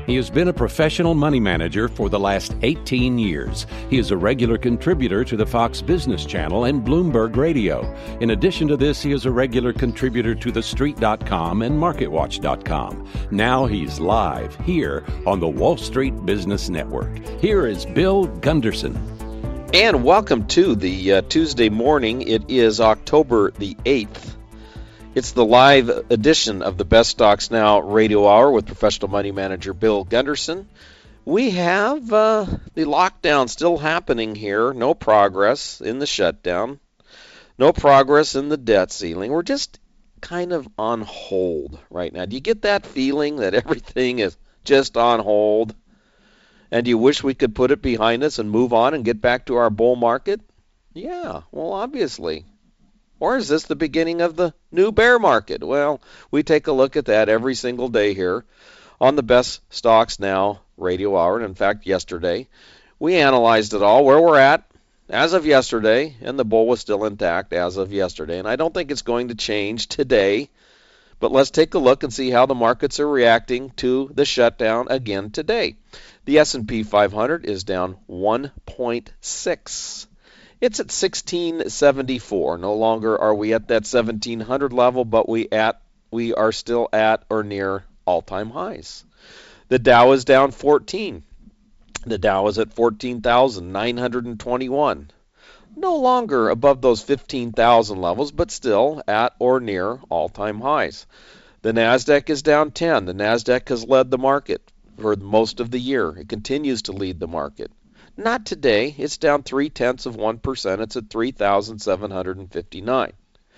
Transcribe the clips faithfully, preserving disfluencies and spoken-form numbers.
He has been a professional money manager for the last eighteen years. He is a regular contributor to the Fox Business Channel and Bloomberg Radio. In addition to this, he is a regular contributor to the street dot com and market watch dot com. Now he's live here on the Wall Street Business Network. Here is Bill Gunderson. And welcome to the uh, Tuesday morning. It is October the eighth. It's the live edition of the Best Stocks Now Radio Hour with professional money manager Bill Gunderson. We have uh, the lockdown still happening here. No progress in the shutdown. No progress in the debt ceiling. We're just kind of on hold right now. Do you get that feeling that everything is just on hold? And you wish we could put it behind us and move on and get back to our bull market? Yeah, well, obviously. Or is this the beginning of the new bear market? Well, we take a look at that every single day here on the Best Stocks Now Radio Hour. And in fact, yesterday, we analyzed it all, where we're at as of yesterday, and the bull was still intact as of yesterday. And I don't think it's going to change today, but let's take a look and see how the markets are reacting to the shutdown again today. The S and P five hundred is down one point six. It's at sixteen seventy-four. No longer are we at that seventeen hundred level, but we at we are still at or near all-time highs. The Dow is down fourteen. The Dow is at fourteen thousand nine hundred twenty-one. No longer above those fifteen thousand levels, but still at or near all-time highs. The Nasdaq is down ten. The Nasdaq has led the market for most of the year. It continues to lead the market. Not today. It's down three-tenths of one percent. It's at three thousand seven hundred fifty-nine.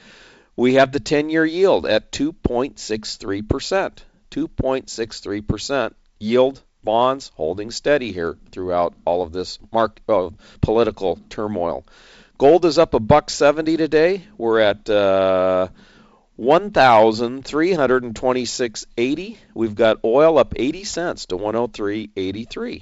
We have the ten-year yield at two point six three percent. two point six three percent. Yield bonds holding steady here throughout all of this mark, uh, political turmoil. Gold is up a buck seventy today. We're at uh, one thousand three hundred twenty-six dollars and eighty cents. We've got oil up eighty cents to one oh three eighty-three.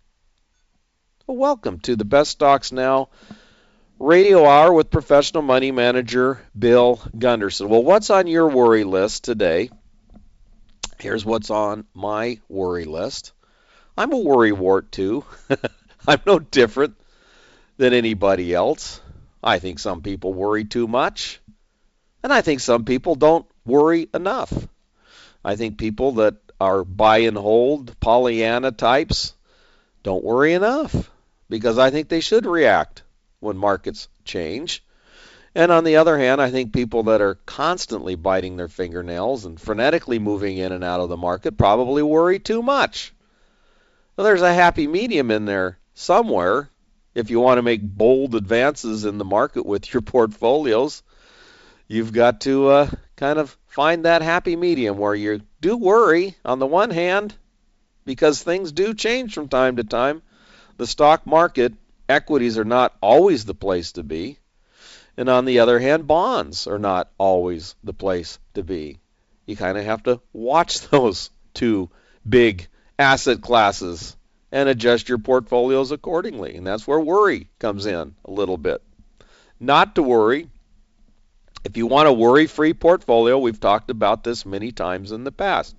Welcome to the Best Stocks Now Radio Hour with professional money manager Bill Gunderson. Well, what's on your worry list today? Here's what's on my worry list. I'm a worrywart too. I'm no different than anybody else. I think some people worry too much, and I think some people don't worry enough. I think people that are buy and hold, Pollyanna types, don't worry enough, because I think they should react when markets change. And on the other hand, I think people that are constantly biting their fingernails and frenetically moving in and out of the market probably worry too much. Well, there's a happy medium in there somewhere if you want to make bold advances in the market with your portfolios. You've got to uh, kind of find that happy medium where you do worry on the one hand, because things do change from time to time. The stock market, equities are not always the place to be. And on the other hand, bonds are not always the place to be. You kind of have to watch those two big asset classes and adjust your portfolios accordingly. And that's where worry comes in a little bit. Not to worry. If you want a worry-free portfolio, we've talked about this many times in the past.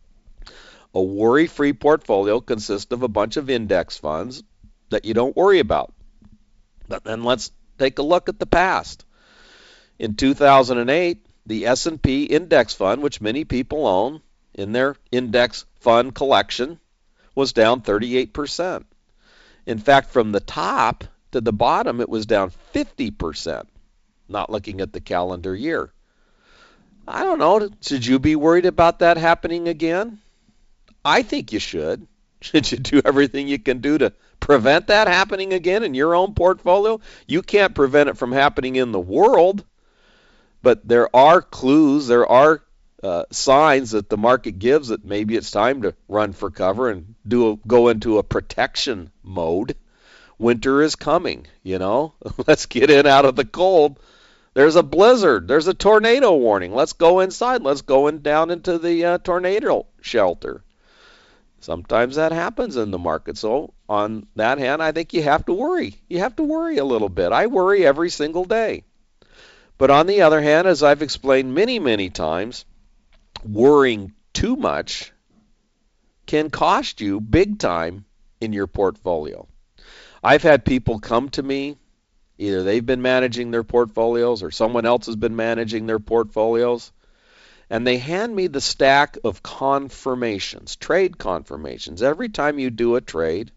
A worry-free portfolio consists of a bunch of index funds that you don't worry about. But then let's take a look at the past. In two thousand eight, the S and P index fund, which many people own in their index fund collection, was down thirty-eight percent. In fact, from the top to the bottom, it was down fifty percent, not looking at the calendar year. I don't know. Should you be worried about that happening again? I think you should. Should you do everything you can do to prevent that happening again in your own portfolio? You can't prevent it from happening in the world, but there are clues, there are uh, signs that the market gives that maybe it's time to run for cover and do a, go into a protection mode. Winter is coming, you know. Let's get in out of the cold. There's a blizzard. There's a tornado warning. Let's go inside. Let's go in down into the uh, tornado shelter. Sometimes that happens in the market. So on that hand, I think you have to worry. You have to worry a little bit. I worry every single day. But on the other hand, as I've explained many, many times, worrying too much can cost you big time in your portfolio. I've had people come to me, either they've been managing their portfolios or someone else has been managing their portfolios, and they hand me the stack of confirmations, trade confirmations. Every time you do a trade,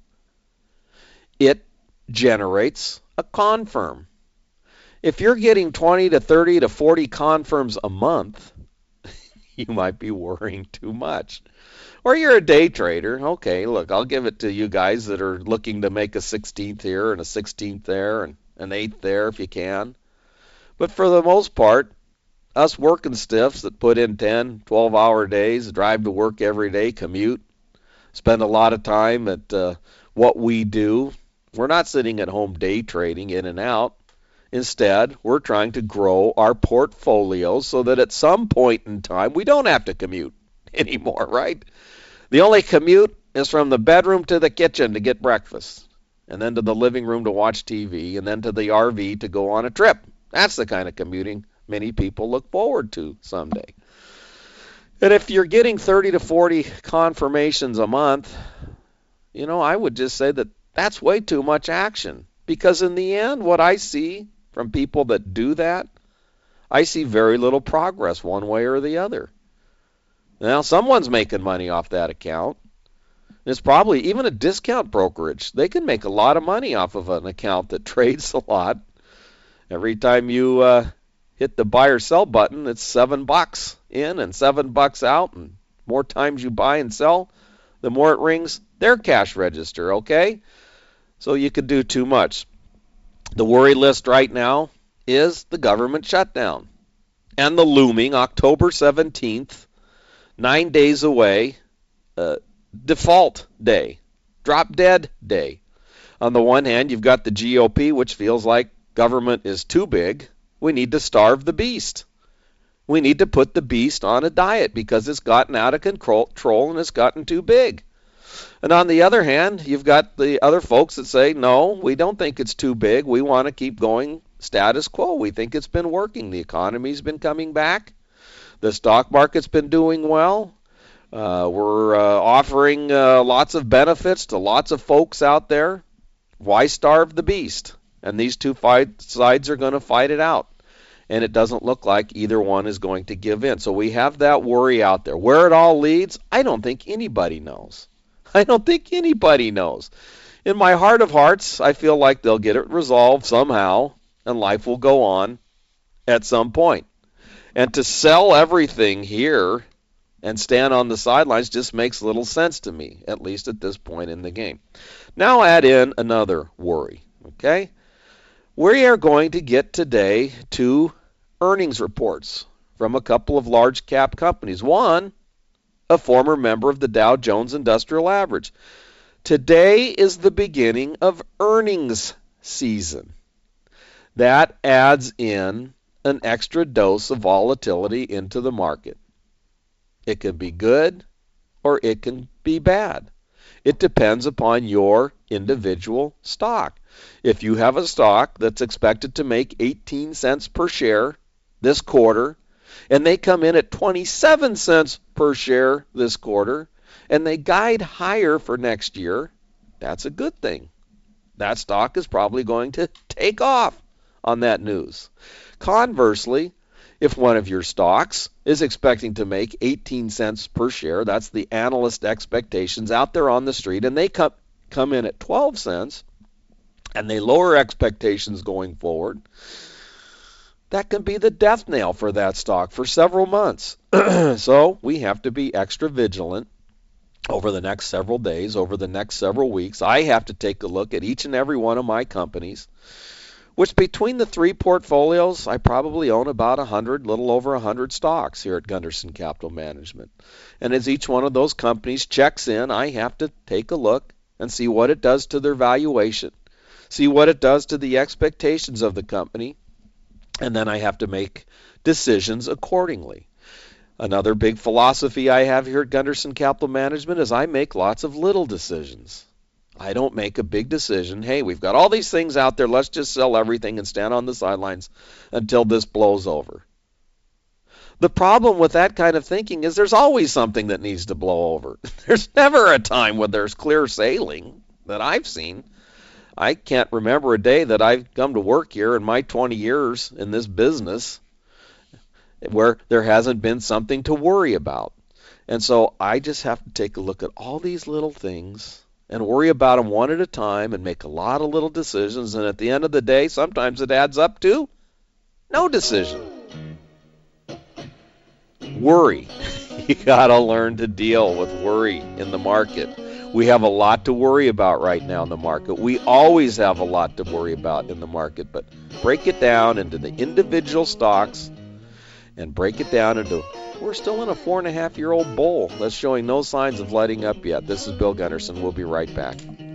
it generates a confirm. If you're getting twenty to thirty to forty confirms a month, you might be worrying too much. Or you're a day trader. Okay, look, I'll give it to you guys that are looking to make a sixteenth here and a sixteenth there and an eighth there if you can. But for the most part, us working stiffs that put in ten, twelve hour days, drive to work every day, commute, spend a lot of time at uh, what we do, we're not sitting at home day trading in and out. Instead, we're trying to grow our portfolios so that at some point in time we don't have to commute anymore, right? The only commute is from the bedroom to the kitchen to get breakfast, and then to the living room to watch T V, and then to the R V to go on a trip. That's the kind of commuting many people look forward to someday. And if you're getting thirty to forty confirmations a month, you know, I would just say that that's way too much action. Because in the end, what I see from people that do that, I see very little progress one way or the other. Now, someone's making money off that account. It's probably even a discount brokerage. They can make a lot of money off of an account that trades a lot. Every time you uh, hit the buy or sell button, it's seven bucks in and seven bucks out. And more times you buy and sell, the more it rings their cash register, okay? So you could do too much. The worry list right now is the government shutdown and the looming October seventeenth, nine days away, uh, default day, drop dead day. On the one hand, you've got the G O P, which feels like government is too big. We need to starve the beast. We need to put the beast on a diet because it's gotten out of control and it's gotten too big. And on the other hand, you've got the other folks that say, no, we don't think it's too big. We want to keep going status quo. We think it's been working. The economy's been coming back. The stock market's been doing well. Uh, we're uh, offering uh, lots of benefits to lots of folks out there. Why starve the beast? And these two fight sides are going to fight it out. And it doesn't look like either one is going to give in. So we have that worry out there. Where it all leads, I don't think anybody knows. I don't think anybody knows. In my heart of hearts, I feel like they'll get it resolved somehow, and life will go on at some point. And to sell everything here and stand on the sidelines just makes little sense to me, at least at this point in the game. Now add in another worry, okay? We are going to get today two earnings reports from a couple of large cap companies. One, a former member of the Dow Jones Industrial Average. Today is the beginning of earnings season. That adds in an extra dose of volatility into the market. It can be good or it can be bad. It depends upon your individual stock. If you have a stock that's expected to make eighteen cents per share this quarter, and they come in at twenty-seven cents per share this quarter, and they guide higher for next year, that's a good thing. That stock is probably going to take off on that news. Conversely, if one of your stocks is expecting to make eighteen cents per share, that's the analyst expectations out there on the street, and they come, come in at twelve cents, and they lower expectations going forward, that can be the death nail for that stock for several months. So we have to be extra vigilant over the next several days, over the next several weeks. I have to take a look at each and every one of my companies, which between the three portfolios, I probably own about one hundred, little over one hundred stocks here at Gunderson Capital Management. And as each one of those companies checks in, I have to take a look and see what it does to their valuation, see what it does to the expectations of the company, and then I have to make decisions accordingly. Another big philosophy I have here at Gunderson Capital Management is I make lots of little decisions. I don't make a big decision. Hey, we've got all these things out there. Let's just sell everything and stand on the sidelines until this blows over. The problem with that kind of thinking is there's always something that needs to blow over. There's never a time when there's clear sailing that I've seen. I can't remember a day that I've come to work here in my twenty years in this business where there hasn't been something to worry about. And so I just have to take a look at all these little things and worry about them one at a time and make a lot of little decisions. And at the end of the day, sometimes it adds up to no decision. Worry. You got to learn to deal with worry in the market. We have a lot to worry about right now in the market. We always have a lot to worry about in the market, but break it down into the individual stocks and break it down into, we're still in a four and a half year old bull that's showing no signs of letting up yet. This is Bill Gunderson. We'll be right back.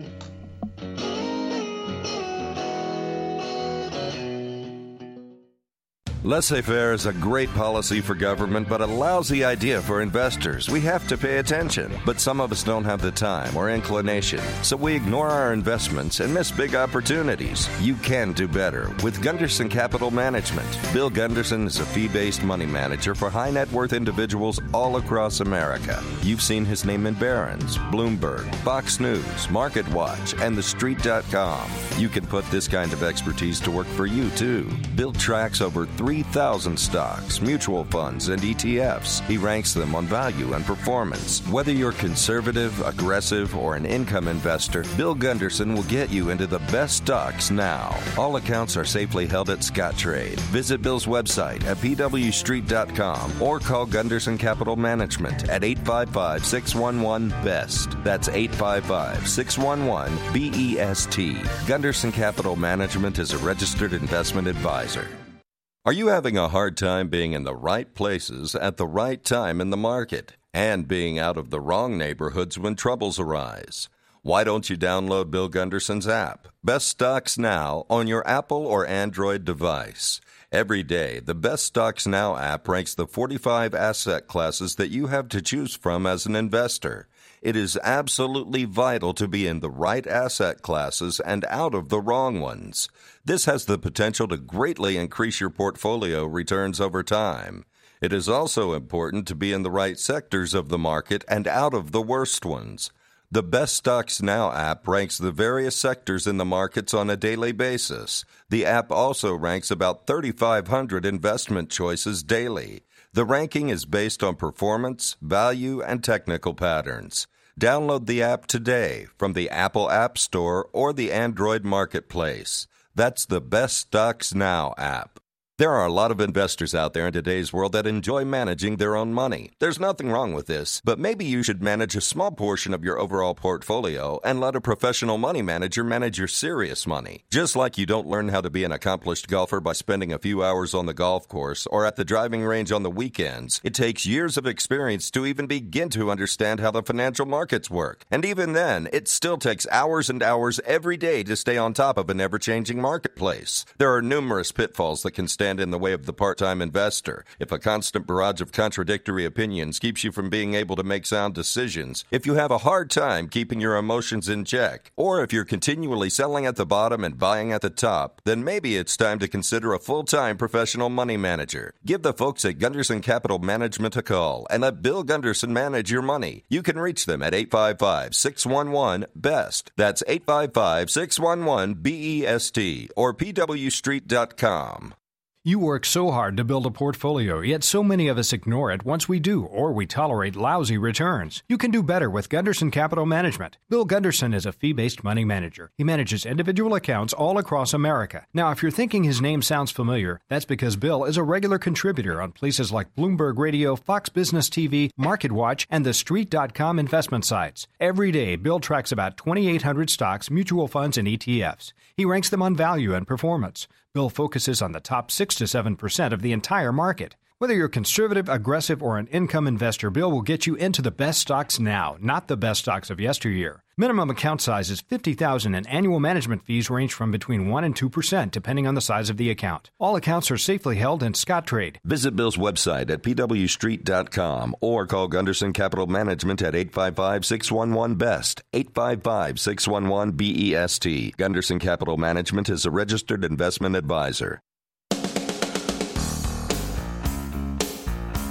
Laissez-faire is a great policy for government, but a lousy idea for investors. We have to pay attention, but some of us don't have the time or inclination, so we ignore our investments and miss big opportunities. You can do better with Gunderson Capital Management. Bill Gunderson is a fee-based money manager for high net worth individuals all across America. You've seen his name in Barron's, Bloomberg, Fox News, MarketWatch, and the street dot com. You can put this kind of expertise to work for you, too. Bill tracks over three thousand stocks, mutual funds, and E T Fs. He ranks them on value and performance. Whether you're conservative, aggressive, or an income investor, Bill Gunderson will get you into the best stocks now. All accounts are safely held at Scottrade. Visit Bill's website at P W street dot com or call Gunderson Capital Management at eight five five, six one one, B E S T. That's eight five five, six one one, B E S T. Gunderson Capital Management is a registered investment advisor. Are you having a hard time being in the right places at the right time in the market and being out of the wrong neighborhoods when troubles arise? Why don't you download Bill Gunderson's app, Best Stocks Now, on your Apple or Android device? Every day, the Best Stocks Now app ranks the forty-five asset classes that you have to choose from as an investor. It is absolutely vital to be in the right asset classes and out of the wrong ones. This has the potential to greatly increase your portfolio returns over time. It is also important to be in the right sectors of the market and out of the worst ones. The Best Stocks Now app ranks the various sectors in the markets on a daily basis. The app also ranks about thirty-five hundred investment choices daily. The ranking is based on performance, value, and technical patterns. Download the app today from the Apple App Store or the Android Marketplace. That's the Best Stocks Now app. There are a lot of investors out there in today's world that enjoy managing their own money. There's nothing wrong with this, but maybe you should manage a small portion of your overall portfolio and let a professional money manager manage your serious money. Just like you don't learn how to be an accomplished golfer by spending a few hours on the golf course or at the driving range on the weekends, it takes years of experience to even begin to understand how the financial markets work. And even then, it still takes hours and hours every day to stay on top of an ever-changing marketplace. There are numerous pitfalls that can stand in the way of the part-time investor. If a constant barrage of contradictory opinions keeps you from being able to make sound decisions, if you have a hard time keeping your emotions in check, or if you're continually selling at the bottom and buying at the top, then maybe it's time to consider a full-time professional money manager. Give the folks at Gunderson Capital Management a call and let Bill Gunderson manage your money. You can reach them at eight five five, six one one, B E S T. That's eight five five, six one one, B E S T or P W street dot com. You work so hard to build a portfolio, yet so many of us ignore it once we do, or we tolerate lousy returns. You can do better with Gunderson Capital Management. Bill Gunderson is a fee-based money manager. He manages individual accounts all across America. Now, if you're thinking his name sounds familiar, that's because Bill is a regular contributor on places like Bloomberg Radio, Fox Business T V, MarketWatch, and the street dot com investment sites. Every day, Bill tracks about twenty-eight hundred stocks, mutual funds, and E T Fs. He ranks them on value and performance. Bill focuses on the top six to seven percent of the entire market. Whether you're conservative, aggressive, or an income investor, Bill will get you into the best stocks now, not the best stocks of yesteryear. Minimum account size is fifty thousand dollars and annual management fees range from between one and two percent depending on the size of the account. All accounts are safely held in Scottrade. Visit Bill's website at P W street dot com or call Gunderson Capital Management at eight five five, six one one, B E S T, eight five five, six one one, B E S T. Gunderson Capital Management is a registered investment advisor.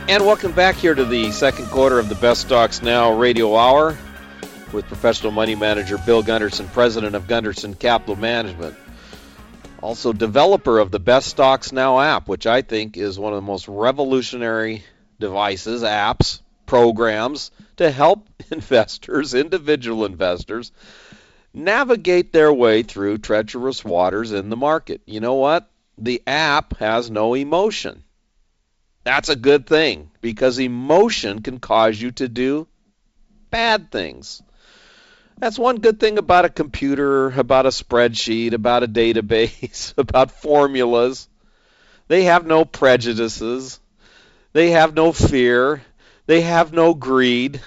And welcome back here to the second quarter of the Best Stocks Now radio hour with professional money manager Bill Gunderson, president of Gunderson Capital Management. Also developer of the Best Stocks Now app, which I think is one of the most revolutionary devices, apps, programs to help investors, individual investors, navigate their way through treacherous waters in the market. You know what? The app has no emotion. That's a good thing, because emotion can cause you to do bad things. That's one good thing about a computer, about a spreadsheet, about a database, about formulas. They have no prejudices. They have no fear. They have no greed.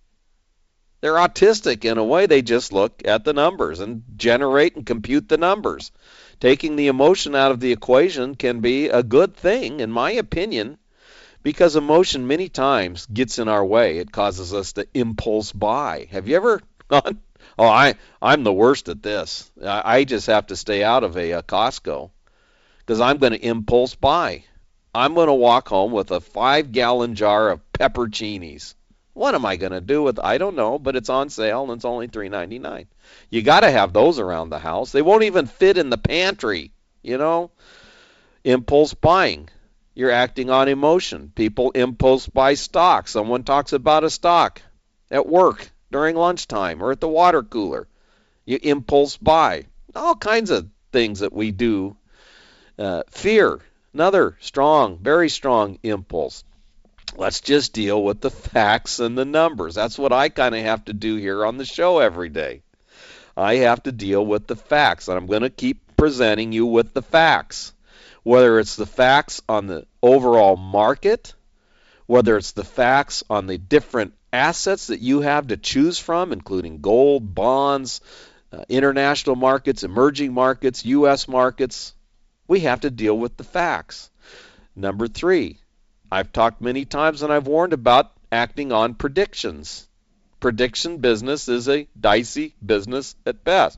They're autistic in a way. They just look at the numbers and generate and compute the numbers. Taking the emotion out of the equation can be a good thing, in my opinion, because emotion many times gets in our way. It causes us to impulse buy. Have you ever gone, oh, I, I'm the worst at this. I, I just have to stay out of a, a Costco because I'm going to impulse buy. I'm going to walk home with a five-gallon jar of pepperoncinis. What am I going to do with it? I don't know, but it's on sale and it's only three ninety-nine. You got to have those around the house. They won't even fit in the pantry, you know. Impulse buying. You're acting on emotion. People impulse buy stock. Someone talks about a stock at work during lunchtime or at the water cooler. You impulse buy. All kinds of things that we do. Uh, fear, another strong, very strong impulse. Let's just deal with the facts and the numbers. That's what I kind of have to do here on the show every day. I have to deal with the facts, and I'm going to keep presenting you with the facts. Whether it's the facts on the overall market, whether it's the facts on the different assets that you have to choose from, including gold, bonds, uh, international markets, emerging markets, U S markets, we have to deal with the facts. Number three, I've talked many times and I've warned about acting on predictions. Prediction business is a dicey business at best.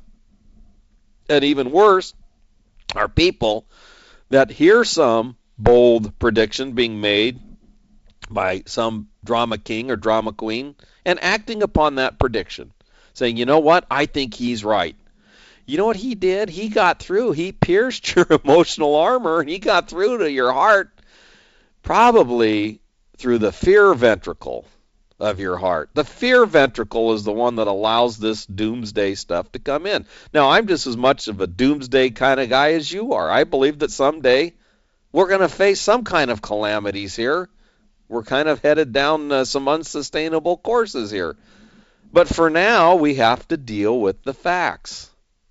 And even worse are people that hear some bold prediction being made by some drama king or drama queen and acting upon that prediction, saying, you know what, I think he's right. You know what he did? He got through. He pierced your emotional armor, and he got through to your heart, probably through the fear ventricle of your heart. The fear ventricle is the one that allows this doomsday stuff to come in. Now, I'm just as much of a doomsday kind of guy as you are. I believe that someday we're going to face some kind of calamities here. We're kind of headed down uh, some unsustainable courses here. But for now, we have to deal with the facts.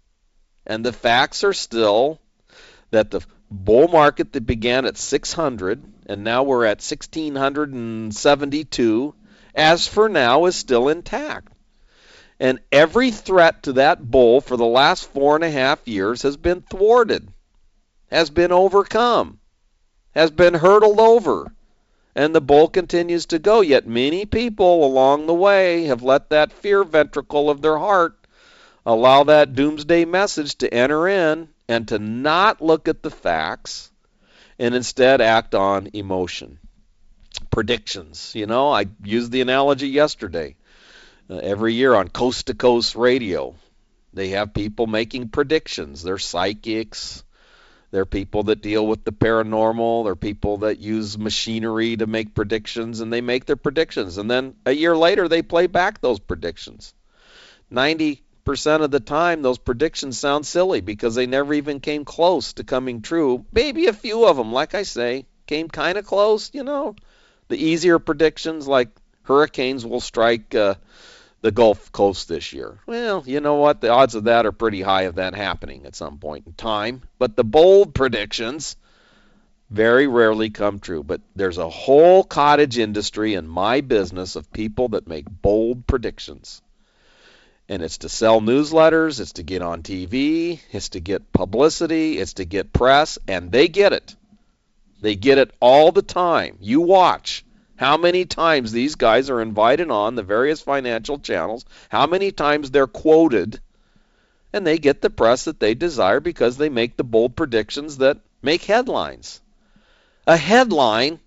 And the facts are still that the bull market that began at six hundred, and now we're at one thousand six hundred seventy-two, as for now, is still intact. And every threat to that bull for the last four and a half years has been thwarted, has been overcome, has been hurdled over, and the bull continues to go. Yet many people along the way have let that fear ventricle of their heart allow that doomsday message to enter in and to not look at the facts and instead act on emotion. Predictions. You know, I used the analogy yesterday. Uh, every year on Coast to Coast Radio, they have people making predictions. They're psychics. They're people that deal with the paranormal. They're people that use machinery to make predictions, and they make their predictions. And then a year later, they play back those predictions. ninety percent of the time, those predictions sound silly because they never even came close to coming true. Maybe a few of them, like I say, came kind of close, you know. The easier predictions, like hurricanes will strike uh, the Gulf Coast this year. Well, you know what? The odds of that are pretty high of that happening at some point in time. But the bold predictions very rarely come true. But there's a whole cottage industry in my business of people that make bold predictions. And it's to sell newsletters, it's to get on T V, it's to get publicity, it's to get press, and they get it. They get it all the time. You watch how many times these guys are invited on the various financial channels, how many times they're quoted, and they get the press that they desire because they make the bold predictions that make headlines. A headline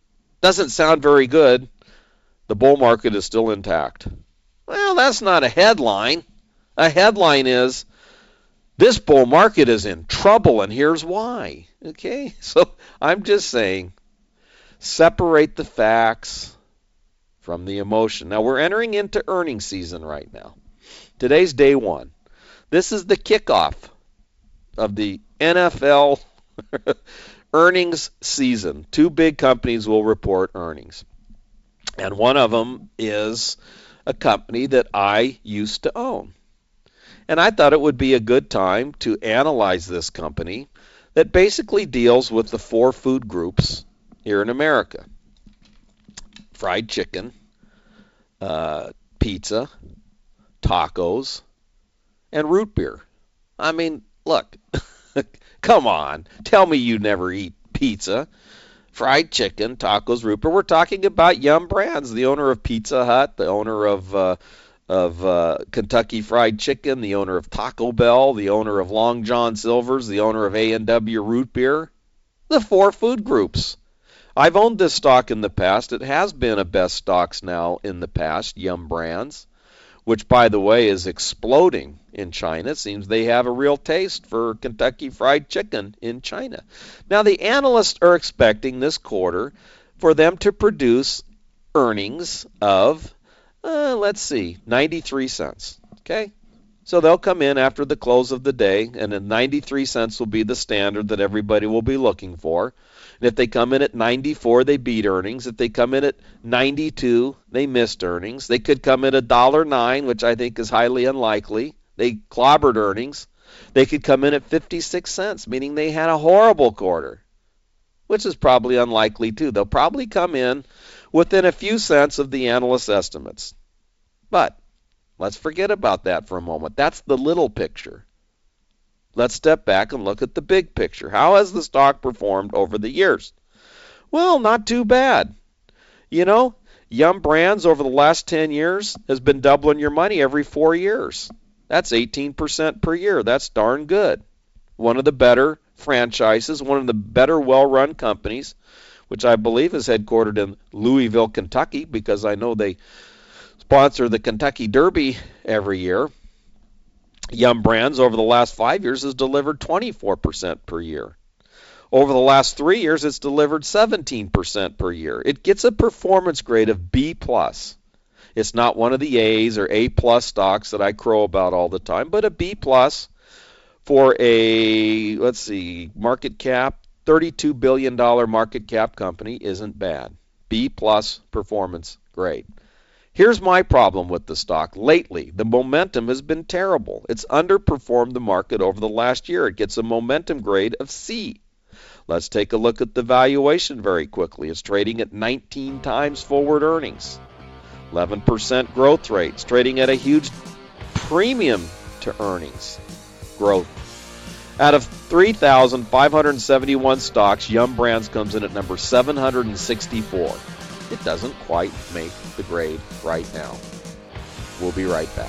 Doesn't sound very good. The bull market is still intact. Well, that's not a headline. A headline is, this bull market is in trouble, and here's why. Okay? So I'm just saying, separate the facts from the emotion. Now, we're entering into earnings season right now. Today's day one. This is the kickoff of the N F L earnings season. Two big companies will report earnings. And one of them is a company that I used to own. And I thought it would be a good time to analyze this company that basically deals with the four food groups here in America. Fried chicken, uh, pizza, tacos, and root beer. I mean, look, come on. Tell me you never eat pizza, fried chicken, tacos, root beer. We're talking about Yum Brands, the owner of Pizza Hut, the owner of uh, of uh, Kentucky Fried Chicken, the owner of Taco Bell, the owner of Long John Silver's, the owner of A and W Root Beer. The four food groups. I've owned this stock in the past. It has been a best stocks now in the past, Yum Brands, which, by the way, is exploding in China. It seems they have a real taste for Kentucky Fried Chicken in China. Now, the analysts are expecting this quarter for them to produce earnings of, uh, let's see, ninety-three cents. Okay? So they'll come in after the close of the day, and then ninety-three cents will be the standard that everybody will be looking for. And if they come in at ninety-four, they beat earnings. If they come in at ninety-two, they missed earnings. They could come in at one dollar and nine cents, which I think is highly unlikely. They clobbered earnings. They could come in at fifty-six cents, meaning they had a horrible quarter, which is probably unlikely too. They'll probably come in within a few cents of the analyst estimates. But let's forget about that for a moment. That's the little picture. Let's step back and look at the big picture. How has the stock performed over the years? Well, not too bad. You know, Yum Brands over the last ten years has been doubling your money every four years. That's eighteen percent per year. That's darn good. One of the better franchises, one of the better well-run companies, which I believe is headquartered in Louisville, Kentucky, because I know they sponsor the Kentucky Derby every year. Yum Brands over the last five years has delivered twenty-four percent per year. Over the last three years, it's delivered seventeen percent per year. It gets a performance grade of B plus. It's not one of the A's or A plus stocks that I crow about all the time, but a B plus for a, let's see, market cap, thirty-two billion dollars market cap company isn't bad. B plus performance grade. Here's my problem with the stock. Lately, the momentum has been terrible. It's underperformed the market over the last year. It gets a momentum grade of C. Let's take a look at the valuation very quickly. It's trading at nineteen times forward earnings. eleven percent growth rate. It's trading at a huge premium to earnings growth. Out of three thousand five hundred seventy-one stocks, Yum Brands comes in at number seven hundred sixty-four. It doesn't quite make the grade right now. We'll be right back.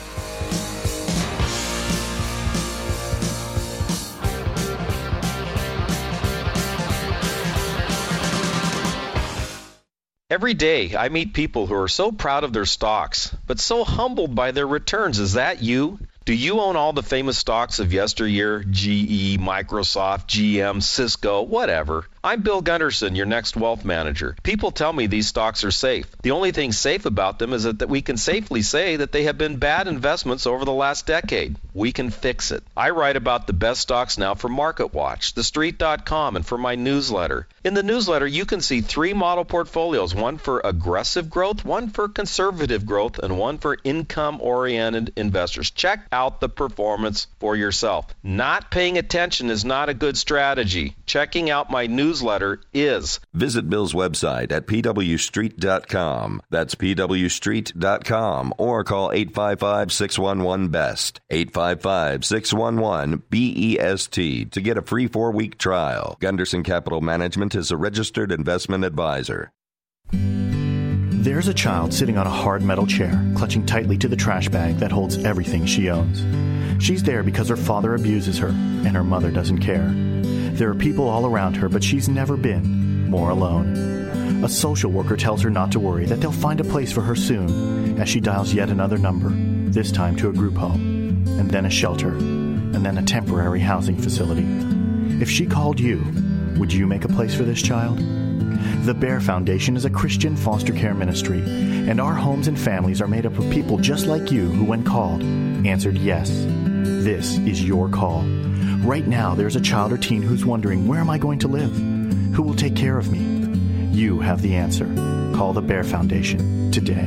Every day I meet people who are so proud of their stocks, but so humbled by their returns. Is that you? Do you own all the famous stocks of yesteryear? G E, Microsoft, G M, Cisco, whatever. I'm Bill Gunderson, your next wealth manager. People tell me these stocks are safe. The only thing safe about them is that, that we can safely say that they have been bad investments over the last decade. We can fix it. I write about the best stocks now for MarketWatch, the street dot com, and for my newsletter. In the newsletter, you can see three model portfolios, one for aggressive growth, one for conservative growth, and one for income-oriented investors. Check out the performance for yourself. Not paying attention is not a good strategy. Checking out my newsletter is. Visit Bill's website at P W street dot com. That's P W street dot com, or call eight five five, six one one, B E S T, eight five five, six one one, B E S T, to get a free four-week trial. Gunderson Capital Management is a registered investment advisor. There's a child sitting on a hard metal chair, clutching tightly to the trash bag that holds everything she owns. She's there because her father abuses her, and her mother doesn't care. There are people all around her, but she's never been more alone. A social worker tells her not to worry, that they'll find a place for her soon, as she dials yet another number, this time to a group home, and then a shelter, and then a temporary housing facility. If she called you, would you make a place for this child? The Bear Foundation is a Christian foster care ministry, and our homes and families are made up of people just like you who, when called, answered yes. This is your call. Right now, there's a child or teen who's wondering, where am I going to live? Who will take care of me? You have the answer. Call the Bear Foundation today.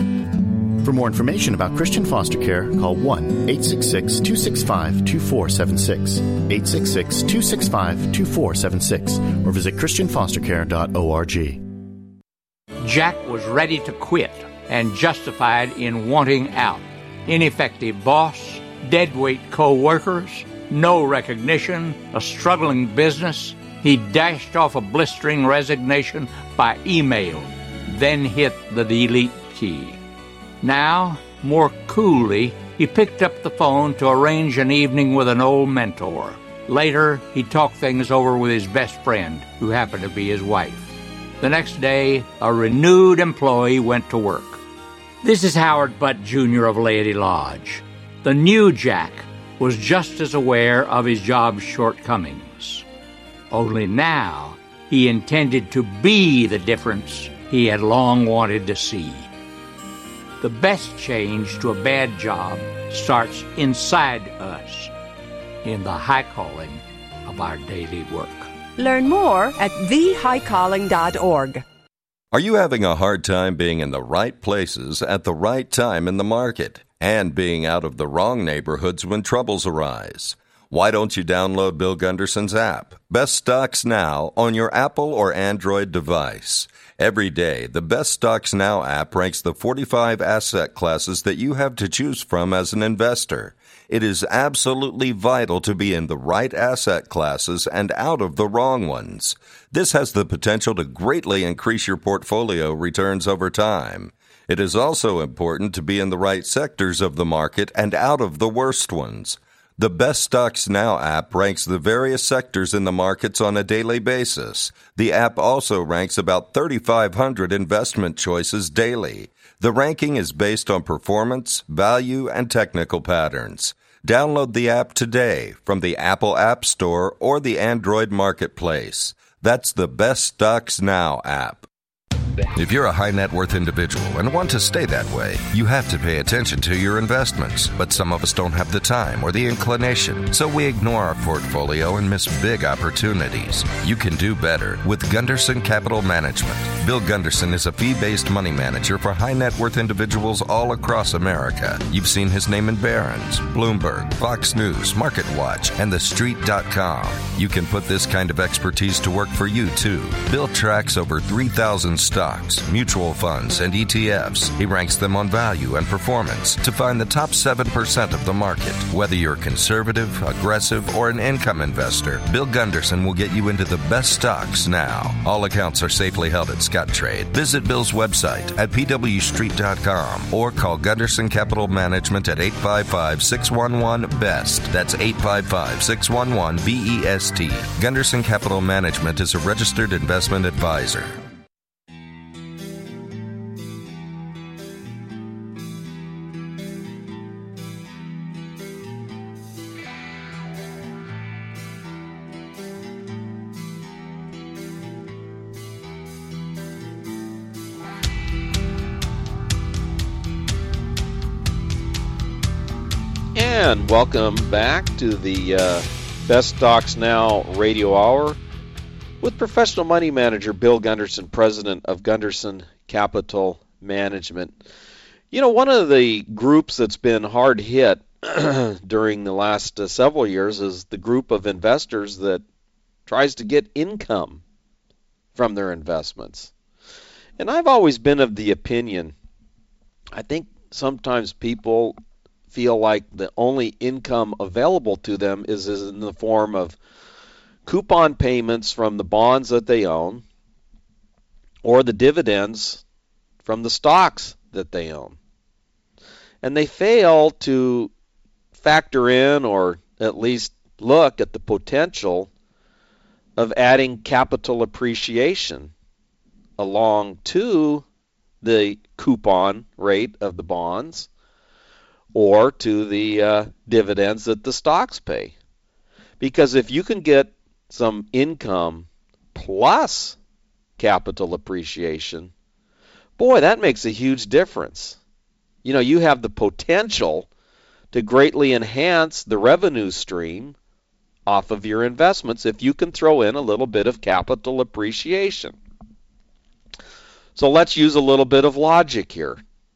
For more information about Christian foster care, call one eight six six, two six five, two four seven six, eight six six, two six five, two four seven six, or visit christian foster care dot org. Jack was ready to quit and justified in wanting out. Ineffective boss, deadweight co-workers, no recognition, a struggling business. He dashed off a blistering resignation by email, then hit the delete key. Now, more coolly, he picked up the phone to arrange an evening with an old mentor. Later, he talked things over with his best friend, who happened to be his wife. The next day, a renewed employee went to work. This is Howard Butt, Junior of Laity Lodge. The new Jack was just as aware of his job's shortcomings. Only now, he intended to be the difference he had long wanted to see. The best change to a bad job starts inside us, in the high calling of our daily work. Learn more at the high calling dot org. Are you having a hard time being in the right places at the right time in the market and being out of the wrong neighborhoods when troubles arise? Why don't you download Bill Gunderson's app, Best Stocks Now, on your Apple or Android device? Every day, the Best Stocks Now app ranks the forty-five asset classes that you have to choose from as an investor. It is absolutely vital to be in the right asset classes and out of the wrong ones. This has the potential to greatly increase your portfolio returns over time. It is also important to be in the right sectors of the market and out of the worst ones. The Best Stocks Now app ranks the various sectors in the markets on a daily basis. The app also ranks about thirty-five hundred investment choices daily. The ranking is based on performance, value, and technical patterns. Download the app today from the Apple App Store or the Android Marketplace. That's the Best Stocks Now app. If you're a high net worth individual and want to stay that way, you have to pay attention to your investments. But some of us don't have the time or the inclination, so we ignore our portfolio and miss big opportunities. You can do better with Gunderson Capital Management. Bill Gunderson is a fee-based money manager for high net worth individuals all across America. You've seen his name in Barron's, Bloomberg, Fox News, MarketWatch, and the street dot com. You can put this kind of expertise to work for you, too. Bill tracks over three thousand stocks, mutual funds, and E T Fs. He ranks them on value and performance to find the top seven percent of the market. Whether you're conservative, aggressive, or an income investor, Bill Gunderson will get you into the best stocks now. All accounts are safely held at Scottrade. Visit Bill's website at p w street dot com or call Gunderson Capital Management at eight five five, six one one, B E S T. That's eight five five, six one one, B E S T. Gunderson Capital Management is a registered investment advisor. And welcome back to the uh, Best Stocks Now Radio Hour with professional money manager Bill Gunderson, president of Gunderson Capital Management. You know, one of the groups that's been hard hit during the last uh, several years is the group of investors that tries to get income from their investments. And I've always been of the opinion, I think sometimes people feel like the only income available to them is, is in the form of coupon payments from the bonds that they own or the dividends from the stocks that they own. And they fail to factor in or at least look at the potential of adding capital appreciation along to the coupon rate of the bonds or to the uh, dividends that the stocks pay. Because if you can get some income plus capital appreciation, boy, that makes a huge difference. You know, you have the potential to greatly enhance the revenue stream off of your investments if you can throw in a little bit of capital appreciation. So let's use a little bit of logic here.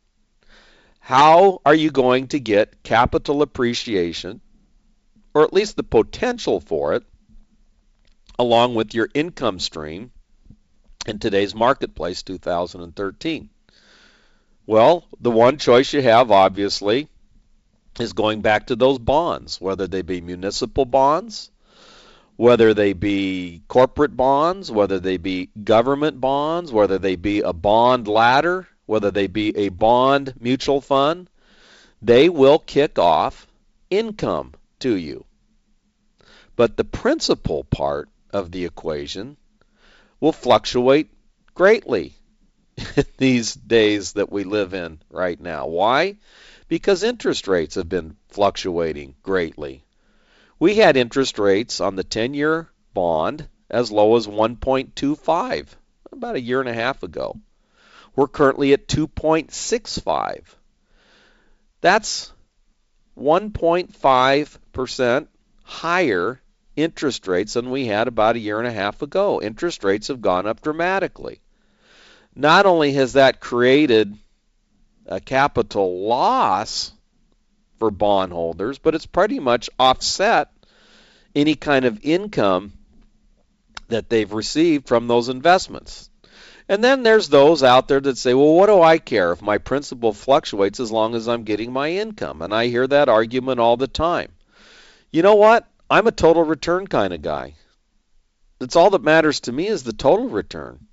How are you going to get capital appreciation, or at least the potential for it, along with your income stream in today's marketplace, two thousand thirteen? Well, the one choice you have, obviously, is going back to those bonds, whether they be municipal bonds, whether they be corporate bonds, whether they be government bonds, whether they be a bond ladder, whether they be a bond mutual fund. They will kick off income to you. But the principal part of the equation will fluctuate greatly these days that we live in right now. Why? Because interest rates have been fluctuating greatly. We had interest rates on the ten-year bond as low as one point two five about a year and a half ago. We're currently at two point six five. That's one point five percent higher interest rates than we had about a year and a half ago. Interest rates have gone up dramatically. Not only has that created a capital loss for bondholders, but it's pretty much offset any kind of income that they've received from those investments. And then there's those out there that say, well, what do I care if my principal fluctuates as long as I'm getting my income? And I hear that argument all the time. You know what? I'm a total return kind of guy. That's all that matters to me is the total return.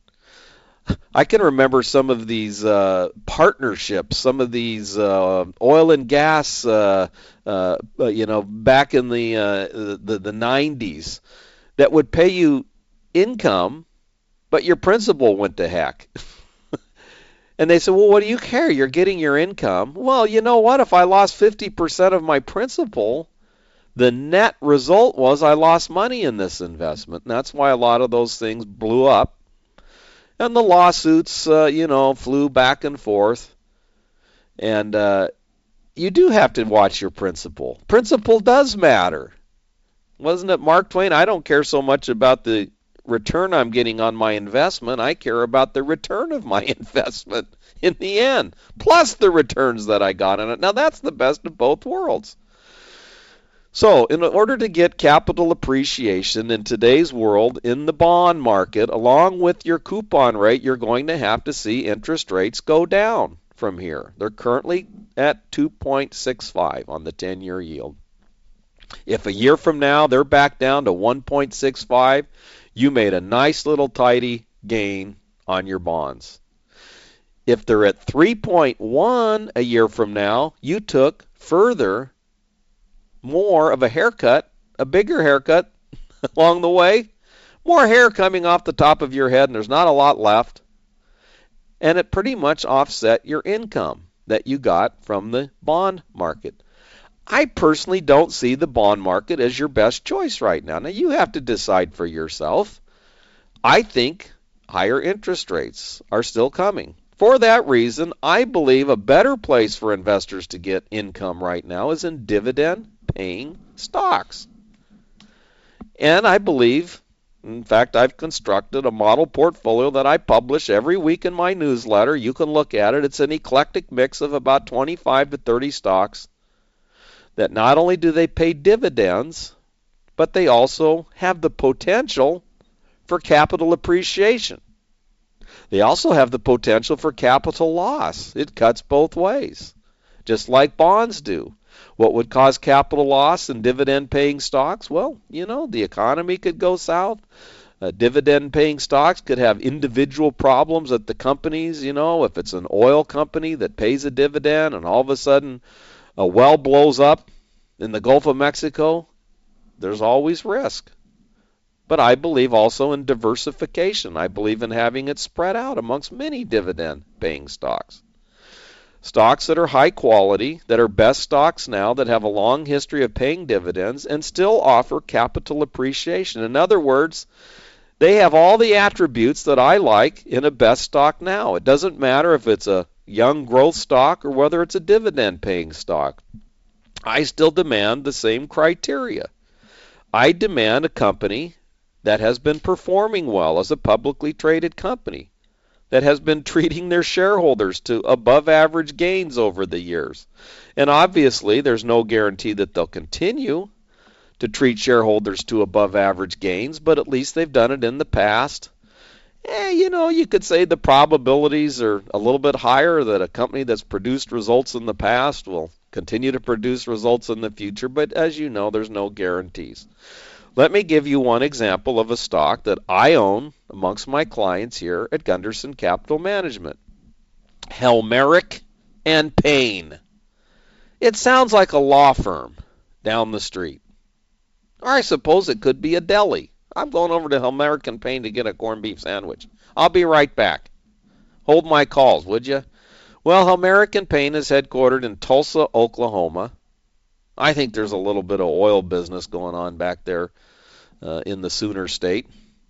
I can remember some of these uh, partnerships, some of these uh, oil and gas, uh, uh, you know, back in the, uh, the the nineties, that would pay you income, but your principal went to heck. And they said, well, what do you care? You're getting your income. Well, you know what? If I lost fifty percent of my principal, the net result was I lost money in this investment. And that's why a lot of those things blew up. And the lawsuits, uh, you know, flew back and forth. And uh, you do have to watch your principal. Principal does matter. Wasn't it Mark Twain? I don't care so much about the return I'm getting on my investment. I care about the return of my investment in the end, plus the returns that I got on it. Now, that's the best of both worlds. So, in order to get capital appreciation in today's world in the bond market, along with your coupon rate, you're going to have to see interest rates go down from here. They're currently at two point six five on the ten-year yield. If a year from now they're back down to one point six five, you made a nice little tidy gain on your bonds. If they're at three point one a year from now, you took further more of a haircut, a bigger haircut along the way, more hair coming off the top of your head, and there's not a lot left. And it pretty much offset your income that you got from the bond market. I personally don't see the bond market as your best choice right now. Now, you have to decide for yourself. I think higher interest rates are still coming. For that reason, I believe a better place for investors to get income right now is in dividend-paying stocks. And I believe, in fact, I've constructed a model portfolio that I publish every week in my newsletter. You can look at it. It's an eclectic mix of about twenty-five to thirty stocks that not only do they pay dividends, but they also have the potential for capital appreciation. They also have the potential for capital loss. It cuts both ways, just like bonds do. What would cause capital loss in dividend-paying stocks? Well, you know, the economy could go south. Uh, dividend-paying stocks could have individual problems at the companies. You know, if it's an oil company that pays a dividend and all of a sudden a well blows up in the Gulf of Mexico, there's always risk. but I believe also in diversification. I believe in having it spread out amongst many dividend-paying stocks. Stocks that are high quality, that are best stocks now, that have a long history of paying dividends and still offer capital appreciation. In other words, they have all the attributes that I like in a best stock now. It doesn't matter if it's a young growth stock or whether it's a dividend-paying stock. I still demand the same criteria. I demand a company that has been performing well as a publicly traded company, that has been treating their shareholders to above average gains over the years. And obviously, there's no guarantee that they'll continue to treat shareholders to above average gains, but at least they've done it in the past. Eh, you know, you could say the probabilities are a little bit higher that a company that's produced results in the past will continue to produce results in the future, but as you know, there's no guarantees. Let me give you one example of a stock that I own amongst my clients here at Gunderson Capital Management. Helmerich and Payne. It sounds like a law firm down the street. Or I suppose it could be a deli. I'm going over to Helmerich and Payne to get a corned beef sandwich. I'll be right back. Hold my calls, would you? Well, Helmerich and Payne is headquartered in Tulsa, Oklahoma. I think there's a little bit of oil business going on back there uh, in the Sooner State.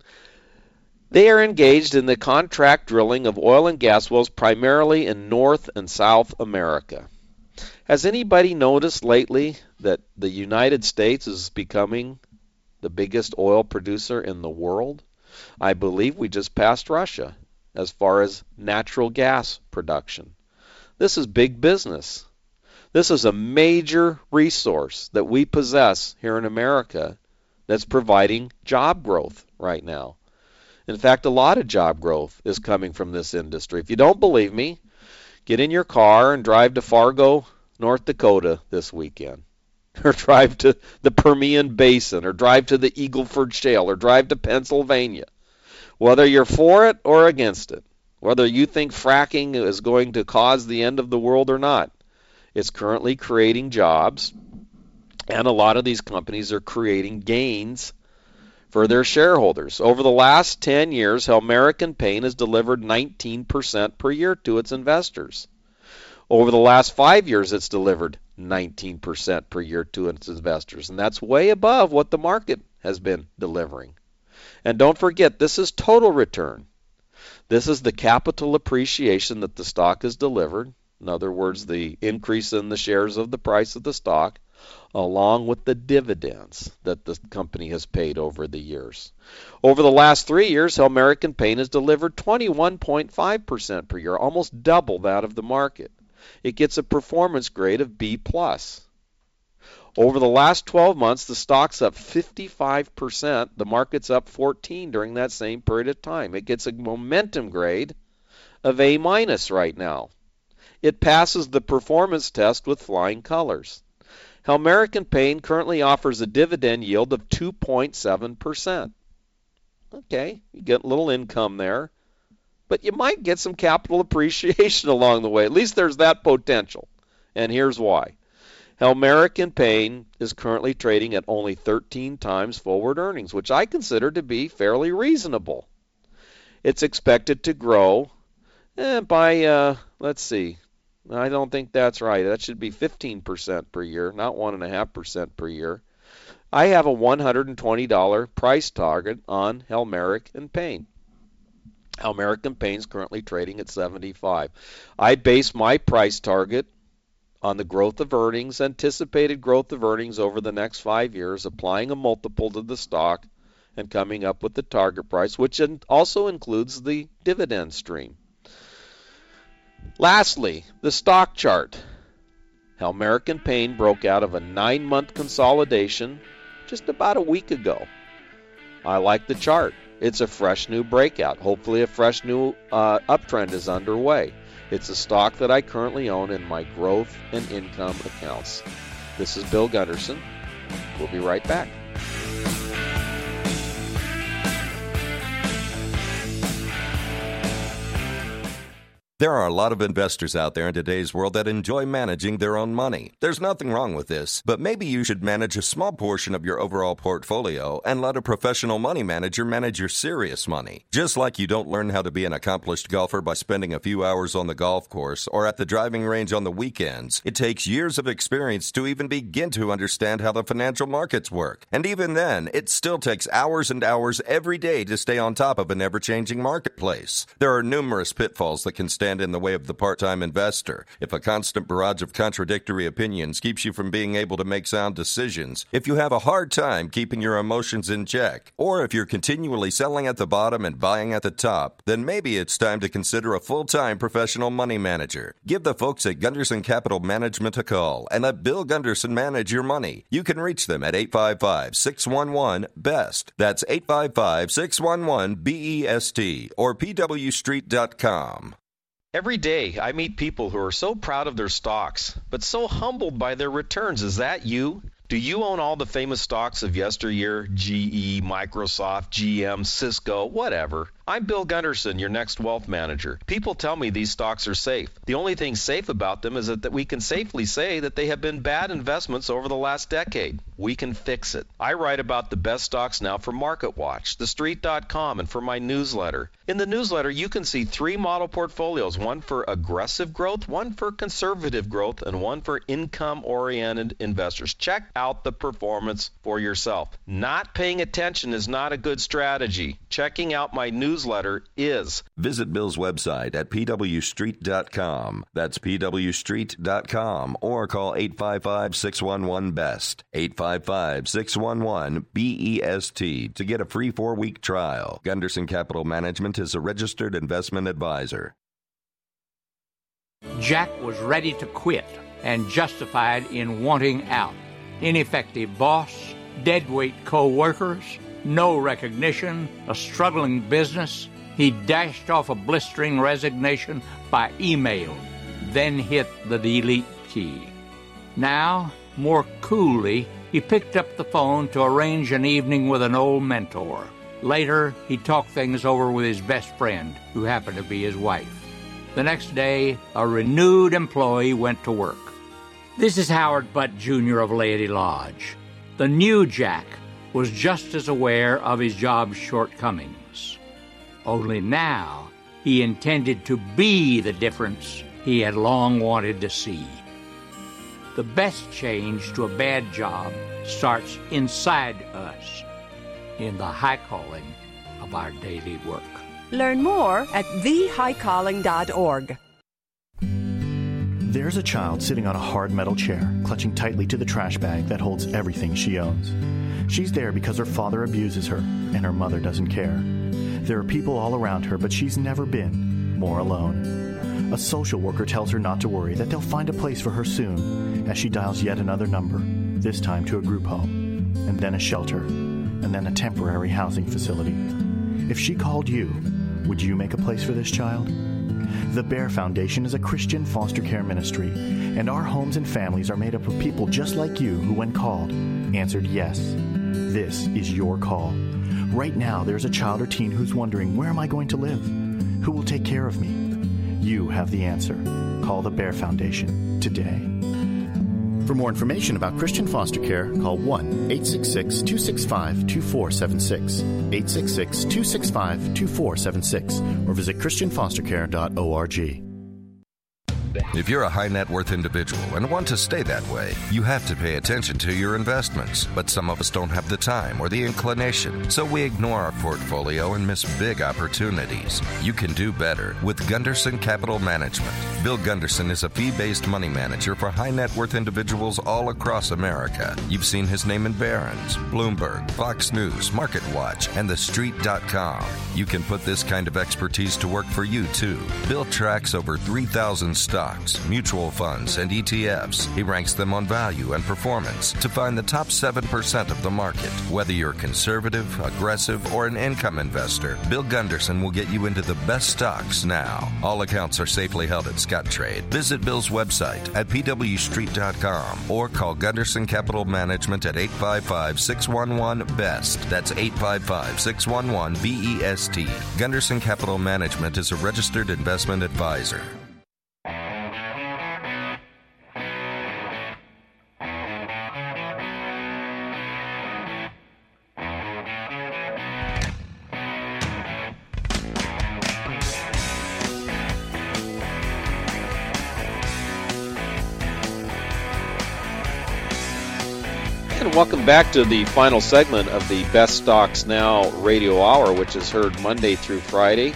They are engaged in the contract drilling of oil and gas wells primarily in North and South America. Has anybody noticed lately that the United States is becoming the biggest oil producer in the world? I believe we just passed Russia as far as natural gas production. This is big business. This is a major resource that we possess here in America that's providing job growth right now. In fact, a lot of job growth is coming from this industry. If you don't believe me, get in your car and drive to Fargo, North Dakota this weekend. Or drive to the Permian Basin, or drive to the Eagleford Shale, or drive to Pennsylvania. Whether you're for it or against it, whether you think fracking is going to cause the end of the world or not, it's currently creating jobs, and a lot of these companies are creating gains for their shareholders. Over the last ten years, Helmerich and Payne has delivered nineteen percent per year to its investors. Over the last five years, it's delivered nineteen percent per year to its investors, and that's way above what the market has been delivering. And don't forget, this is total return. This is the capital appreciation that the stock has delivered. In other words, the increase in the shares of the price of the stock, along with the dividends that the company has paid over the years. Over the last three years, Helmerich and Payne has delivered twenty-one point five percent per year, almost double that of the market. It gets a performance grade of B plus. Over the last twelve months, the stock's up fifty-five percent. The market's up fourteen during that same period of time. It gets a momentum grade of A minus right now. It passes the performance test with flying colors. Helmerich and Payne currently offers a dividend yield of two point seven percent. Okay, you get a little income there, but you might get some capital appreciation along the way. At least there's that potential, and here's why. Helmerich and Payne is currently trading at only thirteen times forward earnings, which I consider to be fairly reasonable. It's expected to grow eh, by, uh, let's see, I don't think that's right. That should be fifteen percent per year, not one point five percent per year. I have a one hundred twenty dollars price target on Helmerich and Payne. Helmerich and Payne is currently trading at seventy-five. I base my price target on the growth of earnings, anticipated growth of earnings over the next five years, applying a multiple to the stock and coming up with the target price, which also includes the dividend stream. Lastly, the stock chart. Helmerich and Payne broke out of a nine-month consolidation just about a week ago. I like the chart. It's a fresh new breakout. Hopefully a fresh new uh, uptrend is underway. It's a stock that I currently own in my growth and income accounts. This is Bill Gunderson. We'll be right back. There are a lot of investors out there in today's world that enjoy managing their own money. There's nothing wrong with this, but maybe you should manage a small portion of your overall portfolio and let a professional money manager manage your serious money. Just like you don't learn how to be an accomplished golfer by spending a few hours on the golf course or at the driving range on the weekends, it takes years of experience to even begin to understand how the financial markets work. And even then, it still takes hours and hours every day to stay on top of an ever-changing marketplace. There are numerous pitfalls that can stand in the way of the part-time investor. If a constant barrage of contradictory opinions keeps you from being able to make sound decisions, if you have a hard time keeping your emotions in check, or if you're continually selling at the bottom and buying at the top, then maybe it's time to consider a full-time professional money manager. Give the folks at Gunderson Capital Management a call and let Bill Gunderson manage your money. You can reach them at eight five five, six one one, B E S T. That's eight five five, six one one, B E S T or P W street dot com. Every day, I meet people who are so proud of their stocks, but so humbled by their returns. Is that you? Do you own all the famous stocks of yesteryear? G E, Microsoft, G M, Cisco, whatever. I'm Bill Gunderson, your next wealth manager. People tell me these stocks are safe. The only thing safe about them is that, that we can safely say that they have been bad investments over the last decade. We can fix it. I write about the best stocks now for MarketWatch, the street dot com, and for my newsletter. In the newsletter, you can see three model portfolios, one for aggressive growth, one for conservative growth, and one for income-oriented investors. Check out the performance for yourself. Not paying attention is not a good strategy. Checking out my newsletter is. Visit Bill's website at P W street dot com. That's P W street dot com, or call eight five five, six one one, B E S T, eight five five, six one one, B E S T, to get a free four-week trial. Gunderson Capital Management is a registered investment advisor. Jack was ready to quit and justified in wanting out. Ineffective boss, deadweight co-workers, no recognition, a struggling business. He dashed off a blistering resignation by email, then hit the delete key. Now, more coolly, he picked up the phone to arrange an evening with an old mentor. Later, he talked things over with his best friend, who happened to be his wife. The next day, a renewed employee went to work. This is Howard Butt, Junior of Laity Lodge. The new Jack was just as aware of his job's shortcomings. Only now, he intended to be the difference he had long wanted to see. The best change to a bad job starts inside us, in the high calling of our daily work. Learn more at the high calling dot org. There's a child sitting on a hard metal chair, clutching tightly to the trash bag that holds everything she owns. She's there because her father abuses her, and her mother doesn't care. There are people all around her, but she's never been more alone. A social worker tells her not to worry, that they'll find a place for her soon, as she dials yet another number, this time to a group home, and then a shelter, and then a temporary housing facility. If she called you, would you make a place for this child? The Bear Foundation is a Christian foster care ministry, and our homes and families are made up of people just like you who, when called, answered yes. This is your call. Right now, there's a child or teen who's wondering, where am I going to live? Who will take care of me? You have the answer. Call the Bear Foundation today. For more information about Christian foster care, call one eight six six, two six five, two four seven six, eight six six, two six five, two four seven six, or visit christian foster care dot org. If you're a high net worth individual and want to stay that way, you have to pay attention to your investments. But some of us don't have the time or the inclination, so we ignore our portfolio and miss big opportunities. You can do better with Gunderson Capital Management. Bill Gunderson is a fee-based money manager for high net worth individuals all across America. You've seen his name in Barron's, Bloomberg, Fox News, MarketWatch, and the street dot com. You can put this kind of expertise to work for you, too. Bill tracks over three thousand stocks stocks, mutual funds, and E T Fs. He ranks them on value and performance to find the top seven percent of the market. Whether you're conservative, aggressive, or an income investor, Bill Gunderson will get you into the best stocks now. All accounts are safely held at Scottrade. Visit Bill's website at p w street dot com or call Gunderson Capital Management at eight five five, six one one, B E S T. That's eight five five, six one one, B E S T. Gunderson Capital Management is a registered investment advisor. And welcome back to the final segment of the Best Stocks Now radio hour, which is heard Monday through Friday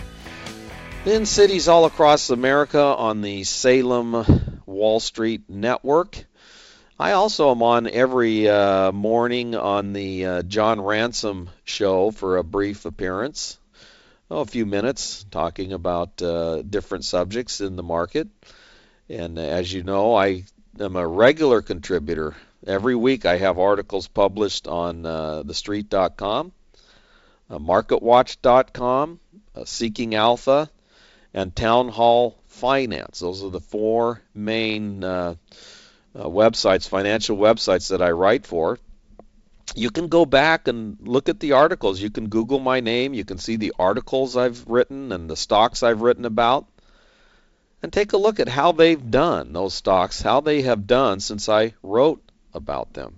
in cities all across America on the Salem Wall Street Network. I also am on every uh, morning on the uh, John Ransom Show for a brief appearance, oh, a few minutes, talking about uh, different subjects in the market. And as you know, I am a regular contributor. Every week I have articles published on uh, the street dot com, uh, market watch dot com, uh, Seeking Alpha, and Town Hall Finance. Those are the four main uh, uh, websites, financial websites that I write for. You can go back and look at the articles. You can Google my name. You can see the articles I've written and the stocks I've written about. And take a look at how they've done, those stocks, how they have done since I wrote about them.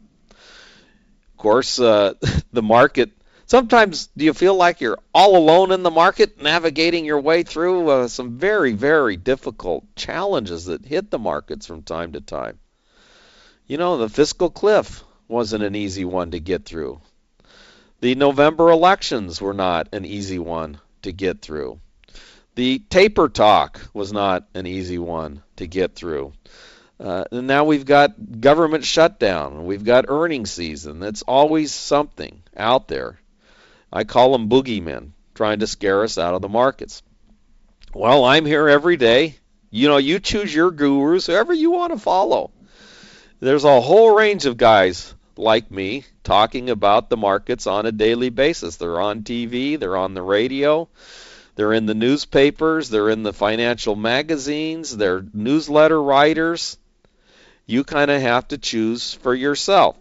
Of course, uh, the market, sometimes do you feel like you're all alone in the market, navigating your way through uh, some very, very difficult challenges that hit the markets from time to time? You know, the fiscal cliff wasn't an easy one to get through. The November elections were not an easy one to get through. The taper talk was not an easy one to get through. Uh, and now we've got government shutdown. We've got earnings season. It's always something out there. I call them boogeymen trying to scare us out of the markets. Well, I'm here every day. You know, you choose your gurus, whoever you want to follow. There's a whole range of guys like me talking about the markets on a daily basis. They're on T V, they're on the radio, they're in the newspapers, they're in the financial magazines, they're newsletter writers. You kind of have to choose for yourself.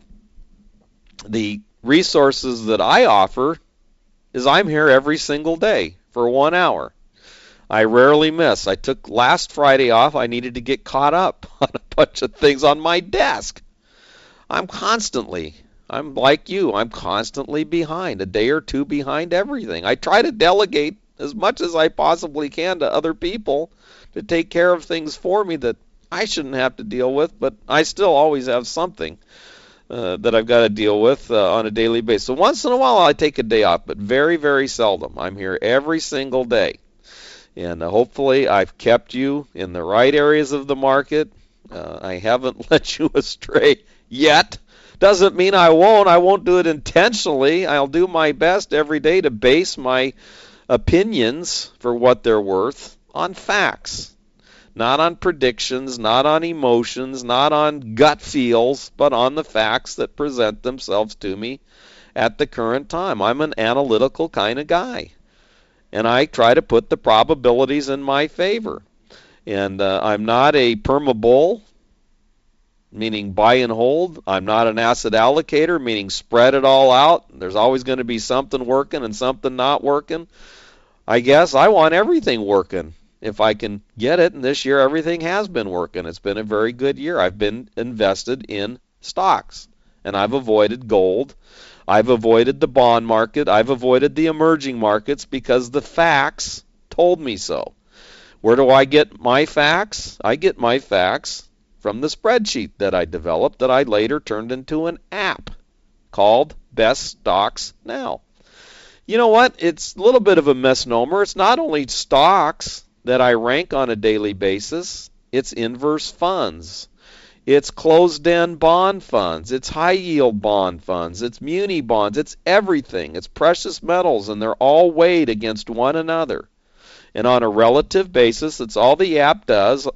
The resources that I offer is I'm here every single day for one hour. I rarely miss. I took last Friday off. I needed to get caught up on a bunch of things on my desk. I'm constantly, I'm like you, I'm constantly behind, a day or two behind everything. I try to delegate as much as I possibly can to other people to take care of things for me that I shouldn't have to deal with, but I still always have something uh, that I've got to deal with uh, on a daily basis. So once in a while I take a day off, but very, very seldom. I'm here every single day. And uh, hopefully I've kept you in the right areas of the market. Uh, I haven't led you astray yet. Doesn't mean I won't. I won't do it intentionally. I'll do my best every day to base my opinions, for what they're worth, on facts. Not on predictions, not on emotions, not on gut feels, but on the facts that present themselves to me at the current time. I'm an analytical kind of guy, and I try to put the probabilities in my favor. And uh, I'm not a perma-bull, meaning buy and hold. I'm not an asset allocator, meaning spread it all out. There's always going to be something working and something not working. I guess I want everything working if I can get it, and this year everything has been working. It's been a very good year. I've been invested in stocks, and I've avoided gold. I've avoided the bond market. I've avoided the emerging markets because the facts told me so. Where do I get my facts? I get my facts from the spreadsheet that I developed that I later turned into an app called Best Stocks Now. You know what? It's a little bit of a misnomer. It's not only stocks that I rank on a daily basis. It's inverse funds. It's closed-end bond funds. It's high-yield bond funds. It's muni bonds. It's everything. It's precious metals, and they're all weighed against one another. And on a relative basis, that's all the app does.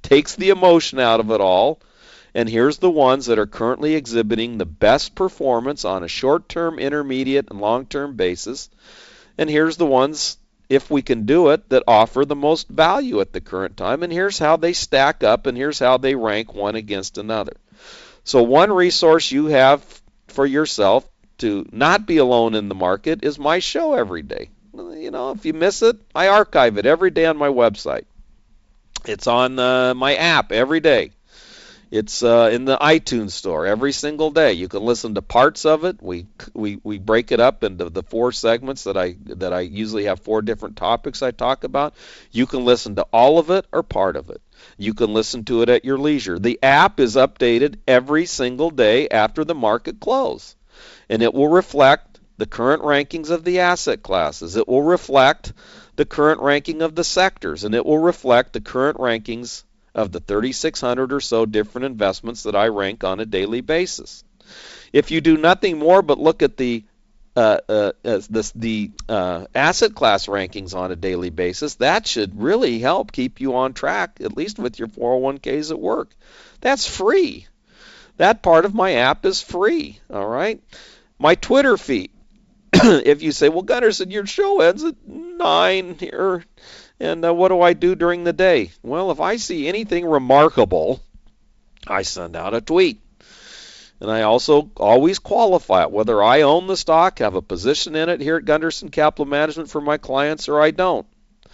takes the emotion out of it all. And here's the ones that are currently exhibiting the best performance on a short-term, intermediate, and long-term basis. And here's the ones, if we can do it, that offer the most value at the current time. And here's how they stack up, and here's how they rank one against another. So one resource you have for yourself to not be alone in the market is my show every day. You know, if you miss it, I archive it every day on my website. It's on uh, my app every day. It's uh, in the iTunes store every single day. You can listen to parts of it. We we we break it up into the four segments that I that I usually have four different topics I talk about. You can listen to all of it or part of it. You can listen to it at your leisure. The app is updated every single day after the market close, and it will reflect the current rankings of the asset classes. It will reflect the current ranking of the sectors, and it will reflect the current rankings of the thirty-six hundred or so different investments that I rank on a daily basis. If you do nothing more but look at the uh, uh, the, the uh, asset class rankings on a daily basis, that should really help keep you on track, at least with your four oh one k's at work. That's free. That part of my app is free, all right? My Twitter feed. If you say, well, Gunderson, your show ends at nine here, and uh, what do I do during the day? Well, if I see anything remarkable, I send out a tweet. And I also always qualify it, whether I own the stock, have a position in it here at Gunderson Capital Management for my clients, or I don't.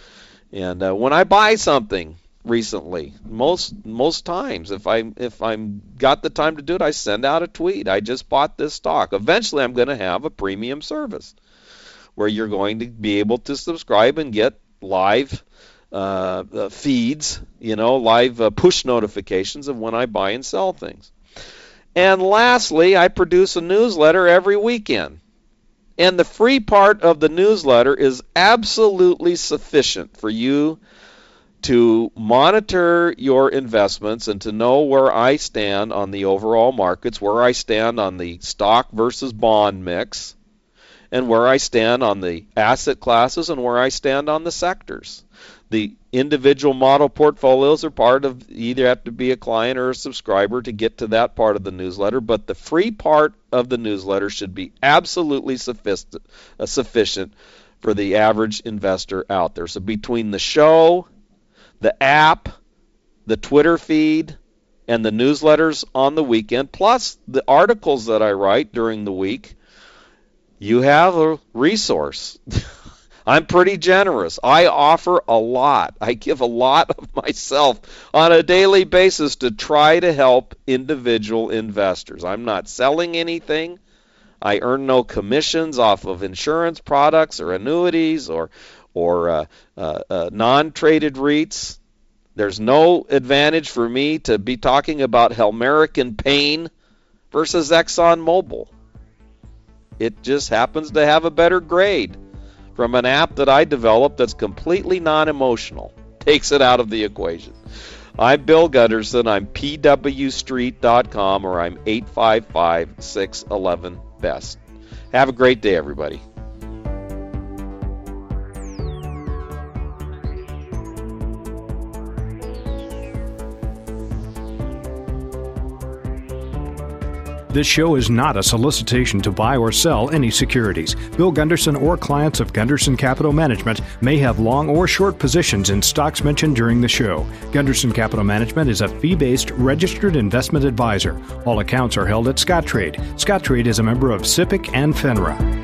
And uh, when I buy something recently, most most times, if I if I'm got the time to do it, I send out a tweet. I just bought this stock. Eventually, I'm going to have a premium service where you're going to be able to subscribe and get live uh, uh, feeds, you know, live uh, push notifications of when I buy and sell things. And lastly, I produce a newsletter every weekend. And the free part of the newsletter is absolutely sufficient for you to monitor your investments and to know where I stand on the overall markets, where I stand on the stock versus bond mix, and where I stand on the asset classes and where I stand on the sectors. The individual model portfolios are part of, you either have to be a client or a subscriber to get to that part of the newsletter, but the free part of the newsletter should be absolutely sufficient, uh, sufficient for the average investor out there. So between the show, the app, the Twitter feed, and the newsletters on the weekend, plus the articles that I write during the week, you have a resource. I'm pretty generous. I offer a lot. I give a lot of myself on a daily basis to try to help individual investors. I'm not selling anything. I earn no commissions off of insurance products or annuities or or uh, uh, uh, non-traded REITs. There's no advantage for me to be talking about Helmerican Pain versus ExxonMobil. It just happens to have a better grade from an app that I developed that's completely non-emotional. Takes it out of the equation. I'm Bill Gunderson. I'm P W street dot com, or I'm eight five five, six one one, B E S T. Have a great day, everybody. This show is not a solicitation to buy or sell any securities. Bill Gunderson or clients of Gunderson Capital Management may have long or short positions in stocks mentioned during the show. Gunderson Capital Management is a fee-based registered investment advisor. All accounts are held at Scottrade. Scottrade is a member of SIPC and FINRA.